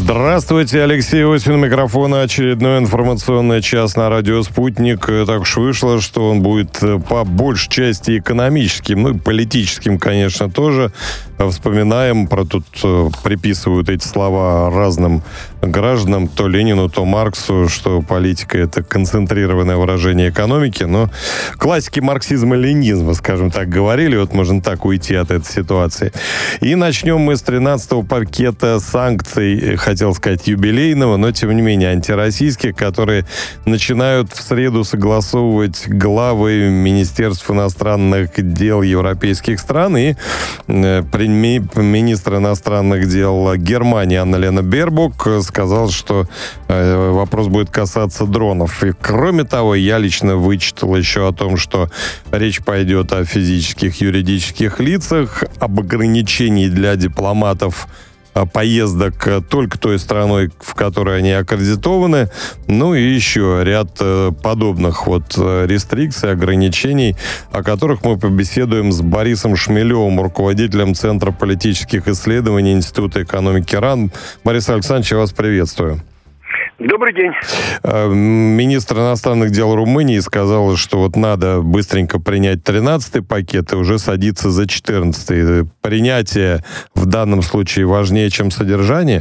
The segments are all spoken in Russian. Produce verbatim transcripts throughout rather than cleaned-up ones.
Здравствуйте, Алексей Осин, микрофона. Очередной информационный час на радио «Спутник». Так уж вышло, что он будет по большей части экономическим, ну и политическим, конечно, тоже. Вспоминаем, про тут приписывают эти слова разным гражданам, то Ленину, то Марксу, что политика — это концентрированное выражение экономики. Но классики марксизма и ленизма, скажем так, говорили. Вот можно так уйти от этой ситуации. И начнем мы с тринадцатого пакета санкций, хотел сказать юбилейного, но тем не менее антироссийских, которые начинают в среду согласовывать главы Министерств иностранных дел европейских стран. И министр иностранных дел Германии Анна-Лена Бербок сказал, что вопрос будет касаться дронов. И кроме того, я лично вычитал еще о том, что речь пойдет о физических, юридических лицах, об ограничении для дипломатов поездок только той страной, в которой они аккредитованы. Ну и еще ряд подобных вот рестрикций, ограничений, о которых мы побеседуем с Борисом Шмелевым, руководителем Центра политических исследований Института экономики РАН. Борис Александрович, я вас приветствую. Добрый день. Министр иностранных дел Румынии сказал, что вот надо быстренько принять тринадцатый пакет и уже садиться за четырнадцатый. Принятие в данном случае важнее, чем содержание?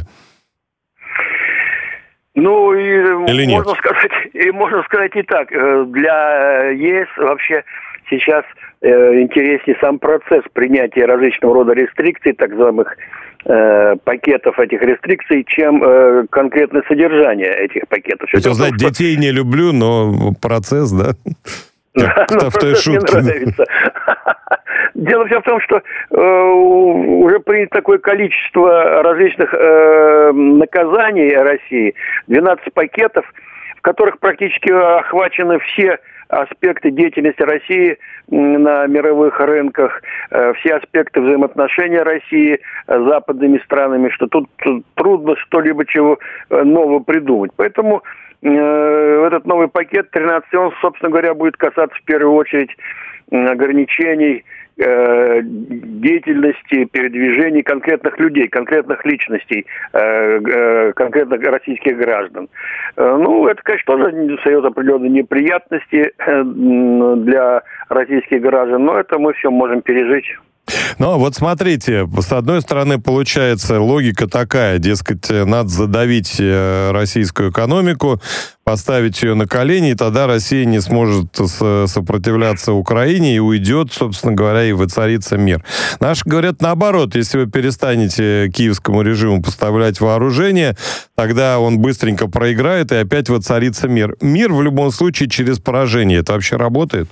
Ну, и Или можно нет? сказать, и можно сказать и так. Для ЕС вообще сейчас интереснее сам процесс принятия различного рода рестрикций, так называемых э, пакетов этих рестрикций, чем э, конкретное содержание этих пакетов. Это, знаете, что... детей не люблю, но процесс, да? Как в той шутке. Дело все в том, что э, уже принято такое количество различных э, наказаний России, двенадцать пакетов, в которых практически охвачены все аспекты деятельности России на мировых рынках, все аспекты взаимоотношения России с западными странами, что тут трудно что-либо чего нового придумать. Поэтому э, этот новый пакет тринадцатый, он, собственно говоря, будет касаться в первую очередь ограничений э, деятельности, передвижений конкретных людей, конкретных личностей, э, э, конкретных российских граждан. Э, ну, это, конечно, тоже создает определенные неприятности э, для российских граждан, но это мы все можем пережить. Ну, вот смотрите, с одной стороны, получается логика такая, дескать, надо задавить российскую экономику, поставить ее на колени, и тогда Россия не сможет сопротивляться Украине и уйдет, собственно говоря, и воцарится мир. Наши говорят наоборот, если вы перестанете киевскому режиму поставлять вооружение, тогда он быстренько проиграет и опять воцарится мир. Мир в любом случае через поражение. Это вообще работает?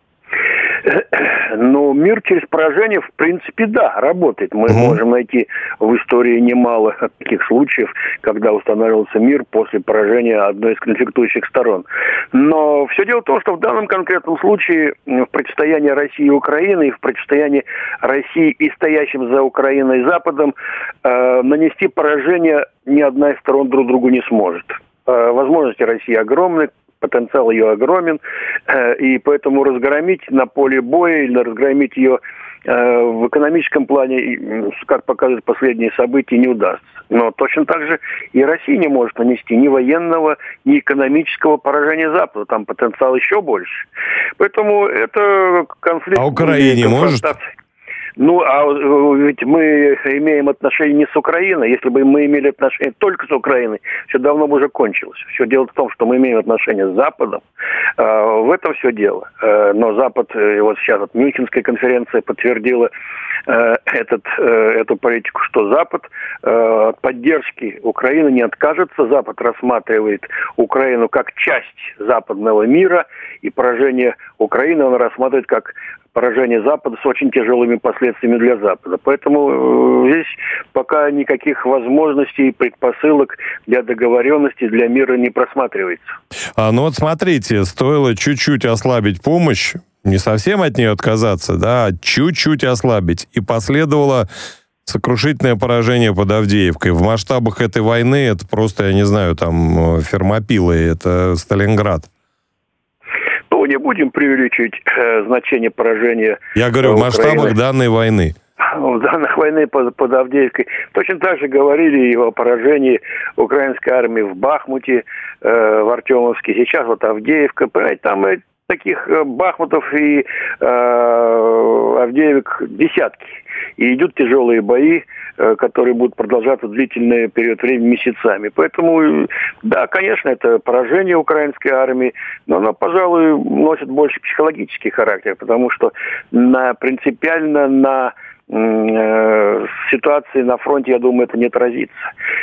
Но мир через поражение, в принципе, да, работает. Мы угу. можем найти в истории немало таких случаев, когда устанавливался мир после поражения одной из конфликтующих сторон. Но все дело в том, что в данном конкретном случае в противостоянии России и Украины, и в противостоянии России и стоящим за Украиной Западом э, нанести поражение ни одна из сторон друг другу не сможет. Э, возможности России огромны, потенциал ее огромен, и поэтому разгромить на поле боя или разгромить ее в экономическом плане, как показывают последние события, не удастся. Но точно так же и Россия не может нанести ни военного, ни экономического поражения Запада. Там потенциал еще больше. Поэтому это конфликт... А Украине может? Ну, а ведь мы имеем отношения не с Украиной. Если бы мы имели отношения только с Украиной, все давно бы уже кончилось. Все дело в том, что мы имеем отношения с Западом. В этом все дело. Но Запад, и вот сейчас от Мюнхенская конференция подтвердила этот, эту политику, что Запад от поддержки Украины не откажется. Запад рассматривает Украину как часть западного мира, и поражение Украины он рассматривает как поражение Запада с очень тяжелыми последствиями для Запада. Поэтому здесь пока никаких возможностей и предпосылок для договоренности, для мира не просматривается. А, ну вот смотрите, стоило чуть-чуть ослабить помощь, не совсем от нее отказаться, да, а чуть-чуть ослабить. И последовало сокрушительное поражение под Авдеевкой. В масштабах этой войны это просто, я не знаю, там Фермопилы, это Сталинград. Ну, не будем преувеличивать э, значение поражения. Я говорю, в масштабах данной войны. в данных войны под, под Авдеевкой. Точно так же говорили и о поражении украинской армии в Бахмуте, э, в Артемовске. Сейчас вот Авдеевка. Понимаете, там э, таких э, Бахмутов и э, Авдеевок десятки. И идут тяжелые бои, э, которые будут продолжаться длительный период времени, месяцами. Поэтому, да, конечно, это поражение украинской армии, но оно, пожалуй, носит больше психологический характер, потому что на, принципиально на ситуации на фронте, я думаю, это не отразится.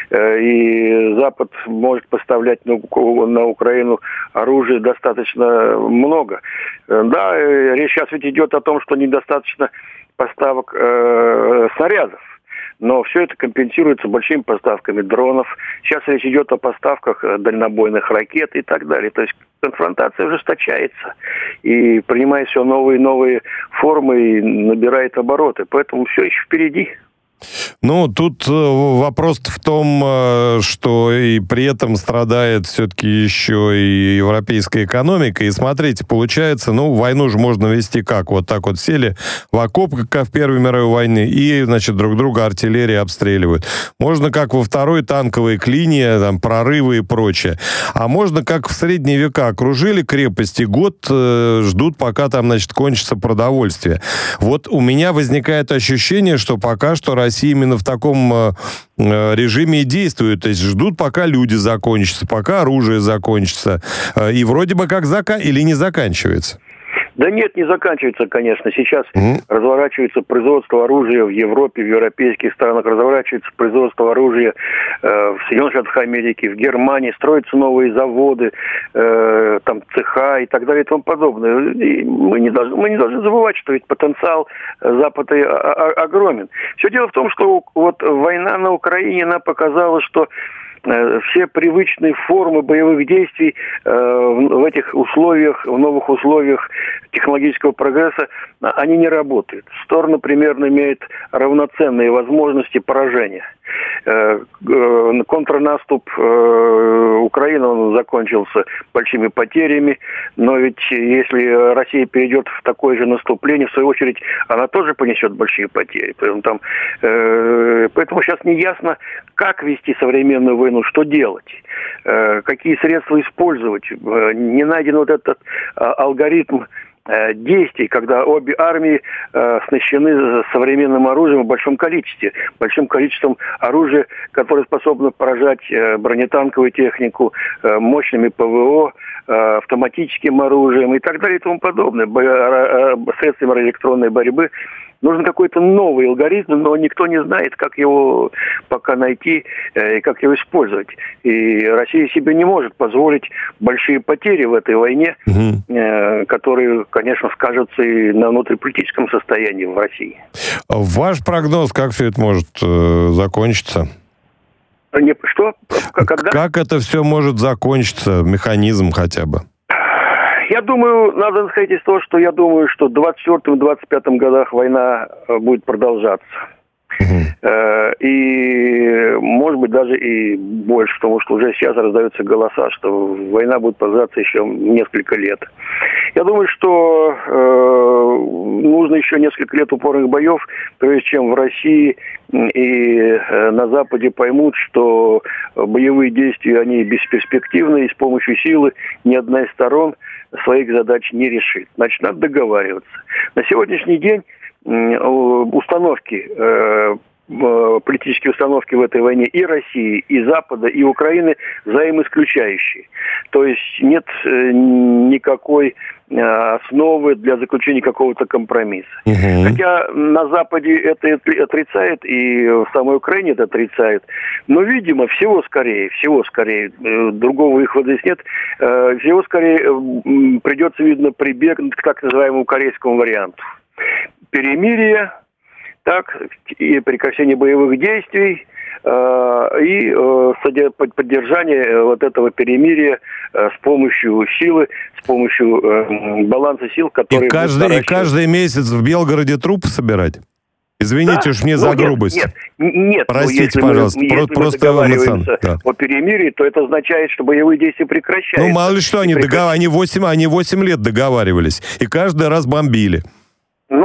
И Запад может поставлять на Украину оружие достаточно много. Да, речь сейчас ведь идет о том, что недостаточно поставок э, снарядов. Но все это компенсируется большими поставками дронов. Сейчас речь идет о поставках дальнобойных ракет и так далее. То есть конфронтация ужесточается и принимает все новые и новые формы и набирает обороты. Поэтому все еще впереди. Ну, тут вопрос в том, что и при этом страдает все-таки еще и европейская экономика. И смотрите, получается, ну, войну же можно вести как? Вот так вот сели в окоп, как в Первой мировой войне, и, значит, друг друга артиллерия обстреливают. Можно как во Второй танковой клине, там, прорывы и прочее. А можно как в средние века. Окружили крепости, год э, ждут, пока там, значит, кончится продовольствие. Вот у меня возникает ощущение, что пока что Россия именно в таком э, режиме и действует. То есть ждут, пока люди закончатся, пока оружие закончится. Э, и вроде бы как зака... или не заканчивается. Да нет, не заканчивается, конечно. Сейчас mm-hmm. разворачивается производство оружия в Европе, в европейских странах, разворачивается производство оружия э, в Соединенных Штатах Америки, в Германии, строятся новые заводы, э, там цеха и так далее и тому подобное. И мы не должны, мы не должны забывать, что ведь потенциал Запада огромен. Все дело в том, что вот война на Украине, она показала, что все привычные формы боевых действий э, в этих условиях, в новых условиях технологического прогресса, они не работают. Сторона примерно имеет равноценные возможности поражения. Э, э, контрнаступ э, Украины, он закончился большими потерями, но ведь если Россия перейдет в такое же наступление, в свою очередь, она тоже понесет большие потери. Поэтому, там, э, поэтому сейчас не ясно, как вести современную войну, что делать, э, какие средства использовать. Э, не найден вот этот э, алгоритм э, действий, когда обе армии э, оснащены современным оружием в большом количестве, большим количеством оружия, которое способно поражать э, бронетанковую технику, э, мощными ПВО, э, автоматическим оружием и так далее и тому подобное, бо- э, средствами радиоэлектронной борьбы. Нужен какой-то новый алгоритм, но никто не знает, как его пока найти и как его использовать. И Россия себе не может позволить большие потери в этой войне, угу. которые, конечно, скажутся и на внутриполитическом состоянии в России. Ваш прогноз, как все это может э, закончиться? Не, что? Когда? Как это все может закончиться, механизм хотя бы? Я думаю, надо сказать из того, что я думаю, что в двадцать четвёртом - двадцать пятом годах война будет продолжаться. Uh-huh. И, может быть, даже и больше, потому что уже сейчас раздаются голоса, что война будет продолжаться еще несколько лет. Я думаю, что э, нужно еще несколько лет упорных боев, прежде чем в России и э, на Западе поймут, что боевые действия, они бесперспективны, и с помощью силы ни одна из сторон своих задач не решит. Значит, надо договариваться. На сегодняшний день установки, политические установки в этой войне и России, и Запада, и Украины взаимоисключающие. То есть нет никакой основы для заключения какого-то компромисса. Угу. Хотя на Западе это отрицает, и в самой Украине это отрицает. Но, видимо, всего скорее, всего скорее, другого выхода здесь нет, всего скорее придется, видно, прибегнуть к так называемому корейскому варианту. Перемирие, так, и прекращение боевых действий, э, и э, поддержание вот этого перемирия э, с помощью силы, с помощью э, баланса сил, которые... И каждый, и каждый месяц в Белгороде трупы собирать? Извините да? уж мне ну, за грубость. Нет, нет, нет. Простите, ну, пожалуйста. Мы, просто если мы договариваемся да. о перемирии, то это означает, что боевые действия прекращаются. Ну, мало ли что, они, прекращ... догов... они, восемь, они восемь лет договаривались, и каждый раз бомбили. Ну,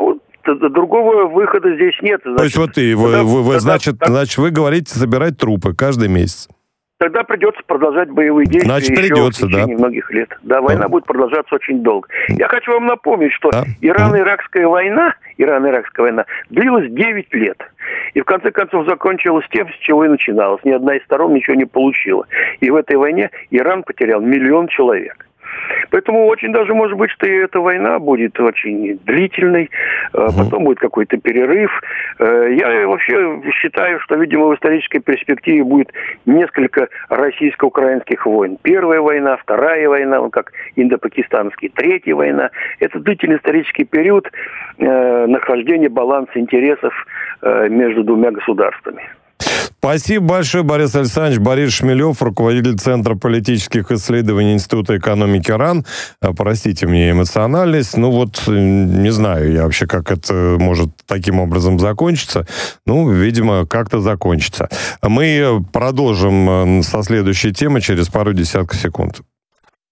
другого выхода здесь нет. Значит, То есть вот и вы, тогда, вы, вы, тогда, значит, тогда, значит, вы говорите собирать трупы каждый месяц. Тогда придется продолжать боевые действия. Значит, еще придется, в течение да. многих лет. Да, война да. будет продолжаться очень долго. Я хочу вам напомнить, что да. Ирано-Иракская война, Ирано-Иракская война длилась девять лет. И в конце концов закончилась тем, с чего и начиналась. Ни одна из сторон ничего не получила. И в этой войне Иран потерял миллион человек. Поэтому очень даже может быть, что и эта война будет очень длительной, угу. потом будет какой-то перерыв. Я вообще считаю, что, видимо, в исторической перспективе будет несколько российско-украинских войн. Первая война, вторая война, как индо-пакистанский, третья война. Это длительный исторический период нахождения баланса интересов между двумя государствами. Спасибо большое, Борис Александрович. Борис Шмелев, руководитель Центра политических исследований Института экономики РАН. Простите мне эмоциональность. Ну вот, не знаю я вообще, как это может таким образом закончиться. Ну, видимо, как-то закончится. Мы продолжим со следующей темы через пару десятков секунд.